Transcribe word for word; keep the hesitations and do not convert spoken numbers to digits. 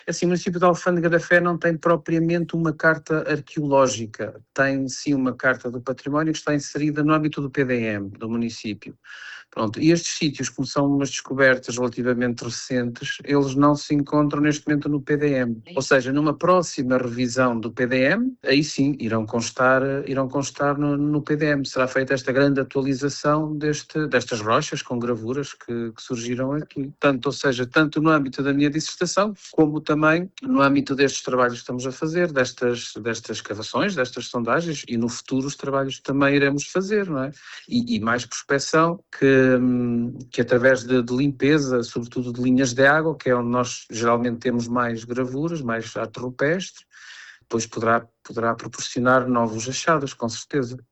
Assim, o município de Alfândega da Fé não tem propriamente uma carta arqueológica, tem sim uma carta do património que está inserida no âmbito do P D M do município. Pronto, e estes sítios, como são umas descobertas relativamente recentes, eles não se encontram neste momento no P D M. Ou seja, numa próxima revisão do P D M, aí sim irão constar, irão constar no, no P D M. Será feita esta grande atualização deste, destas rochas com gravuras que, que surgiram aqui. Tanto, ou seja, tanto no âmbito da minha dissertação, como também no âmbito destes trabalhos que estamos a fazer, destas, destas escavações, destas sondagens, e no futuro os trabalhos que também iremos fazer, não é? E, e mais prospecção, que, que através de, de limpeza, sobretudo de linhas de água, que é onde nós geralmente temos mais gravuras, mais arte rupestre, depois poderá, poderá proporcionar novos achados, com certeza.